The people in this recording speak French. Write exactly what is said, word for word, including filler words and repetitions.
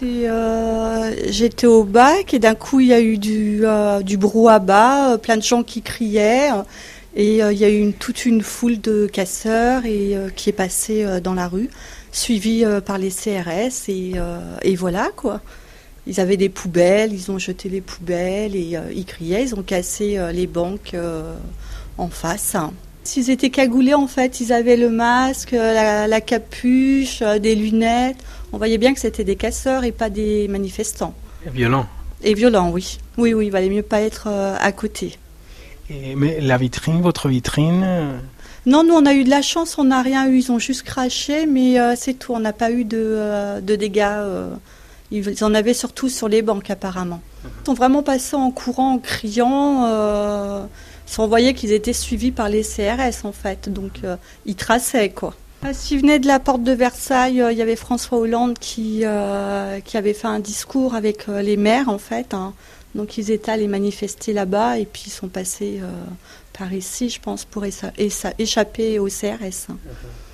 j'étais, euh, j'étais au bac et d'un coup il y a eu du, euh, du brouhaha, euh, plein de gens qui criaient et euh, il y a eu une, toute une foule de casseurs et, euh, qui est passée euh, dans la rue, suivie euh, par les C R S et, euh, et voilà quoi. Ils avaient des poubelles, ils ont jeté les poubelles et euh, ils criaient, ils ont cassé euh, les banques euh, en face. S'ils étaient cagoulés, en fait, ils avaient le masque, la, la capuche, euh, des lunettes. On voyait bien que c'était des casseurs et pas des manifestants. Et violents. Et violents, oui. Oui, oui, il valait mieux pas être euh, à côté. Et, mais la vitrine, votre vitrine euh... Non, nous, on a eu de la chance, on n'a rien eu. Ils ont juste craché, mais euh, c'est tout. On n'a pas eu de, euh, de dégâts. Euh, ils en avaient surtout sur les banques, apparemment. Ils sont vraiment passés en courant, en criant... Euh, on voyait qu'ils étaient suivis par les C R S en fait, donc euh, ils traçaient quoi. S'ils venaient de la porte de Versailles, euh, il y avait François Hollande qui, euh, qui avait fait un discours avec euh, les maires en fait, hein. Donc ils étaient allés manifester là-bas et puis ils sont passés euh, par ici je pense pour écha- écha- échapper au C R S. Hein.